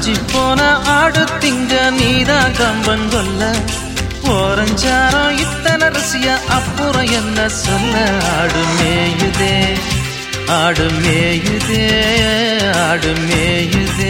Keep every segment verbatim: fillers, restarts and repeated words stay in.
காஞ்சி போன ஆடு திங்க நீதான் கம்பன் கொல்ல ஓரஞ்சாரம் இத்தனை ரசியா அப்புறம் என்ன சொல்ல ஆடு மேயுதே ஆடு மேயுதே ஆடு மேயுதே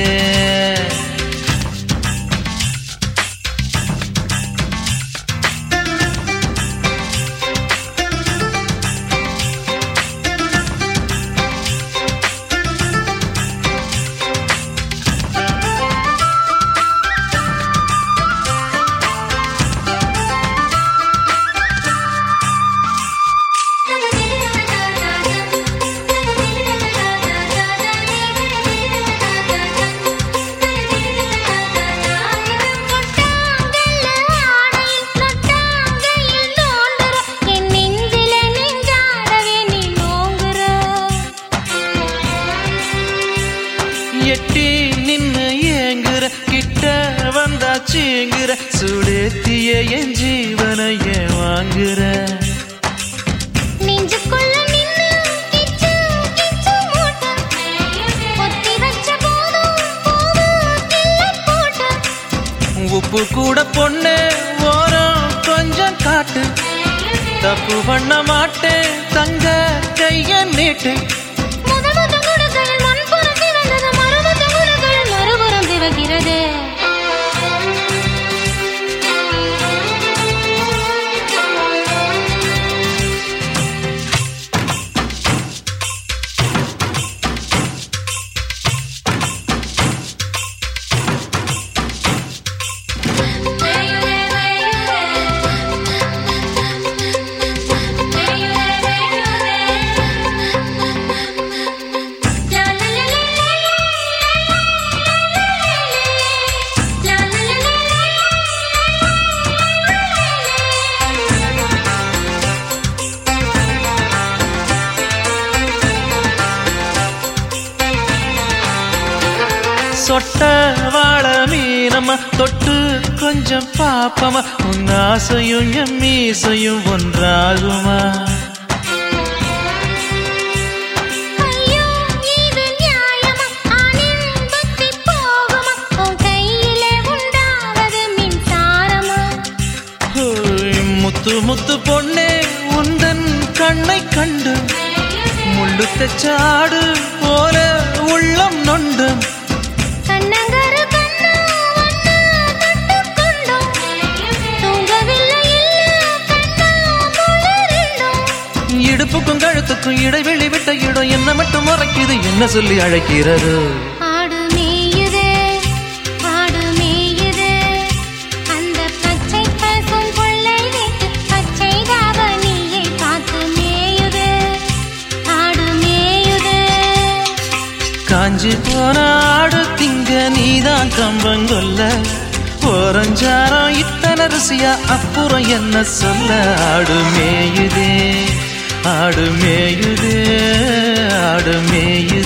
எட்டி நின்னு ஏங்குற கிட்ட வந்தாச்சுங்கிற சுடேத்திய என் ஜீவனைய வாங்குற உப்பு கூட பொண்ணு ஓரம் கொஞ்சம் காட்டு தப்பு பண்ண மாட்டேன் தங்க கைய நீட்டு சொட்ட வாழ மீனம்மா தொட்டு கொஞ்சம் பாப்பமா உன் ஆசையும் என் மீசையும் ஒன்றாகுமா முத்து முத்து பொண்ணே உந்தன் கண்ணை கண்டு முள்ளு தெச்சாடு போல உள்ளம் நொண்டும் இடுப்புக்கும் கழுத்துக்கும் இடைவெளி விட்ட இடம் என்ன மட்டும் மறைக்குது என்ன சொல்லி அழைக்கிறது ஆடு மேயுதே ஆடு மேயுதே அந்த பச்சை பசும் கொள்ளை வீட்டு பச்சை தாவணியை பார்த்து மேயுதே ஆடு மேயுதே காஞ்சி போன ஆடு திங்க நீதான் கம்பங்கொல்ல ஓரஞ்சாரம் இத்தனை ருசியா அப்புறம் என்ன சொல்ல ஆடு மேயுதே ஆடு மேயுதே ஆடு மேயுதே